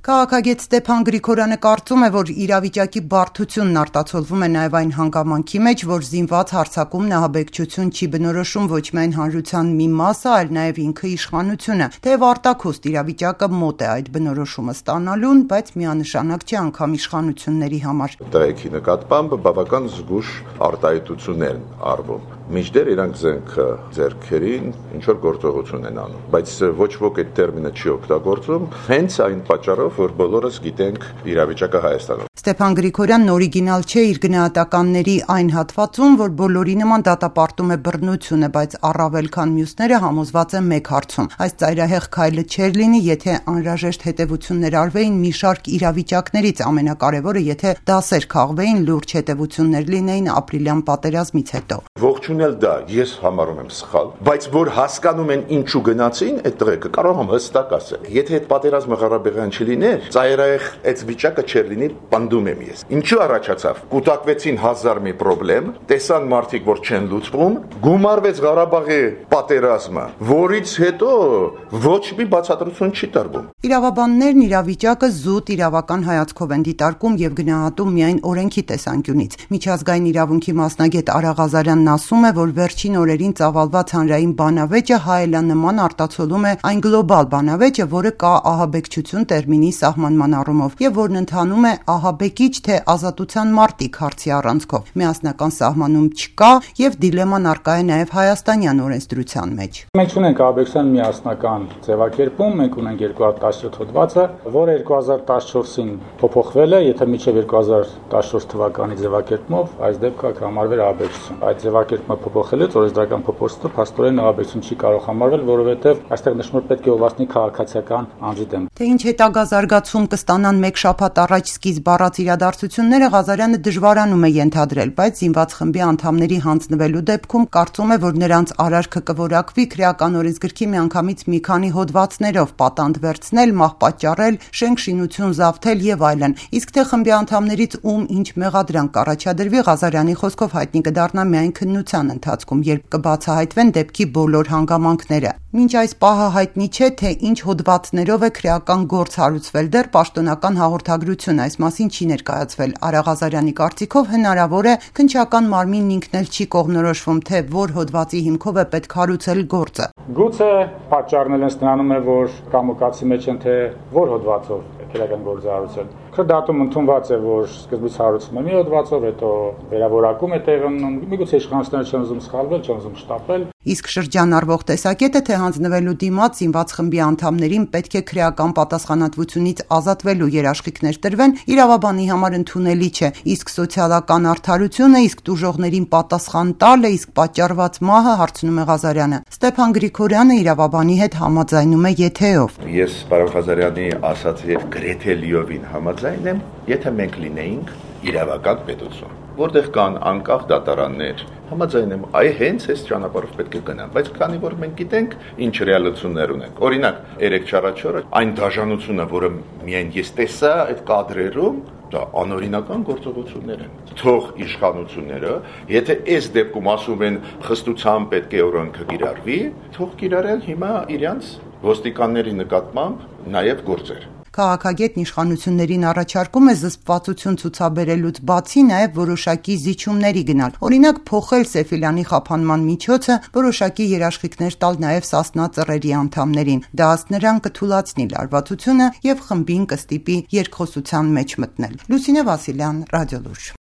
Քաղաքագետ Ստեփան Գրիգորյանը կարծում է, որ իրավիճակի բարդությունն արտացոլվում է նաև այն հանգամանքի մեջ, որ զինված հարձակումն ահաբեկչություն չի բնորոշում ոչ միայն հանրության մի մասը, այլ նաև ինքը իշխանությունը, թեև արտաքուստ իրավիճակը մոտ է այդ բնորոշումը ստանալուն, բայց միանշանակ չի անգամ իշխանությունների համար։ Տեղեքի նկատմամբ բավական զգուշ արտահայտություններ արվում։ Մինչդեռ իրանք զենքը ձեռքերին ինչ-որ գործողություն են անում, բայց ոչ ոք այդ տերմինը չի օգտագործում, հենց այն պատճառով, որ բոլորս գիտենք իրավիճակը Հայաստանում։ Ստեփան Գրիգորյանն օրիգինալ չէ իր գնահատականների այն հատվածում, որ բոլորի նման դատապարտում է բռնությունը, բայց առավել քան մյուսները համոզված է մեկ հարցում։ Այս ծայրահեղ քայլը չէր լինի, եթե անհրաժեշտ հետևություններ արվեին մի շարք իրավիճակներից, ամենակարևորը, եթե դասեր քաղվեին, լուրջ հետևություններ լինեին ապրիլյան պատերազմից հետո։ Ողջունել դա ես համարում եմ սխալ, բայց որ հասկանում են ինչու գնացին այդ տղեկը, կարող եմ հստակ ասել։ Եթե այդ պատերազմը Ղարաբաղյան չլիներ, ծայրահեղ այդ վիճակը չէր լինի, պնդում եմ ես։ Ինչու առաջացավ։ Կուտակվեցին հազար մի խնդրեմ, տեսան մարդիկ, որ չեն լուծվում, գումարվեց Ղարաբաղի պատերազմը, որից հետո ոչ մի բացատրություն չի տրվում։ Իրավաբաններն իրավիճակը զուտ իրավական հայացքով են դիտարկում եւ գնահատում միայն օրենքի տեսանկյունից։ Միջազգային իրավունքի մասնագետ Արա Ղազարյանն ասում է, որ վերջին օրերին ծավալված հանրային բանավեճը հայելանման արտացոլում է այն գլոբալ բանավեճը, որը կա ահաբեկչություն տերմինի սահմանման առումով եւ որն ընթանում է ահաբեկիչ թե ազատության մարտիկ հարցի առանցքով։ Միասնական սահմանում չկա եւ դիլեման առկա է նաեւ հայաստանյան օրենսդրության մեջ։ Մենք ունենք ահաբեկչության միասնական ձևակերպում, մենք ունենք 2017 հոդվածը, որը 2014-ին փոփոխվել է, եթե մինչև 2014 թվականի ձևակերպումով այս դեպքը կհամարվեր ահաբեկչություն։ Այդ ձևակերպումը փոփոխելուց օրենսդրական փոփոխությունը փաստորեն ահաբեկչություն չի կարող համարվել, որովհետև այստեղ նշվում է պետք է ուղղվածնի քաղաքացիական անձի դեմ։ Թե ինչ հետագա զարգացում կստանան մեկ շաբաթ առաջ սկիզբ առած իրադարձությունները Ղազարյանը դժվարանում է ենթադրել, բայց զինված խմբի անդամների հանձնվելու դեպքում կարծում է, որ նրանց արարքը կորակվի քրեական օրենսգրքի միանգամից մի քանի հոդվածներով պատանդ վերցնել, մահ պատճառել, շենք շինություն զավթել եւ այլն։ Իսկ թե խմբի անդամներից ում ինչ մեղադրանք կառաջադրվի, Ղազարյանի խոսքով հայտնի կդառնա միայն քննության ընթացքում, երբ կբացահայտվեն դեպքի բոլոր հանգամանքները։ Մինչ այս պահը հայտնի չէ, թե ինչ հոդվածներով է քրեական գործ հարուցվել, դեռ պաշտոնական հաղորդագրություն այս մասին չի ներկայացվել։ Արա Ղազարյանի կարծիքով հնարավոր է քննչական մարմինն ինքն էլ չի կողմնորոշվում, թե որ հոդվածի հիմքով է պետք հարուցել գործը։ Գուցե պատճառն էլ ստանում է, որ կամոկացի մեջ են, թե որ հոդվածով քրեական գործ հարուցել։ Դատում ընդունված է, որ սկզբից հարուցում է մի հոդվածով, հետո վերավորակում է տեղի ունենում, միգուցե իշխանությունները չեն ուզում սխալվել, չեն ուզում շտապել։ Իսկ շրջանառվող տեսակետը, թե հանձնվելու դիմաց զինված խմբի անդամներին պետք է քրեական պատասխանատվությունից ազատվելու երաշխիքներ տրվեն, իրավաբանի համար ընդունելի չէ, իսկ սոցիալական արդարությունը, իսկ տուժողներին պատասխան տալը, իսկ պատճառված մահը, հարցնում է Ղազարյանը։ Ստեփան Գրիգորյանը իրավաբանի հետ համաձայնում է եթեով։ Ես պարոն Ղազարյանի ասած եւ գրեթե լիովին համաձայն եմ, եթե մենք լինեինք իրավական պետություն, որտեղ կան անկախ դատարաններ, համաձայն եմ, այ հենց այս ճանապարհով պետք է գնան, բայց քանի որ մենք գիտենք ինչ ռեալություններ ունենք։ Օրինակ, 3-4 այն դաժանությունը, որը միայն ես տեսա այդ կադրերում, դա անօրինական գործողություններ են։ Թող իշխանությունները, եթե այս դեպքում ասում են խստությամբ պետք է օրենքը կիրառվի, թող կիրառեն հիմա իրանց ոստիկանների նկատմամբ նաև գործեր։ Քաղաքագետն իշխանություններին առաջարկում է զսպվածություն ցուցաբերելուց բացի նաև որոշակի զիջումների գնալ։ Օրինակ, փոխել Սեֆիլյանի խափանման միջոցը, որոշակի երաշխիքներ տալ նաև Սասնա ծռերի անդամներին։ Դա ըստ նրան կթուլացնի լարվածությունը եւ խմբին կստիպի երկխոսության մեջ մտնել։ Լուսինե Վասիլյան, Ռադիոլուրջ։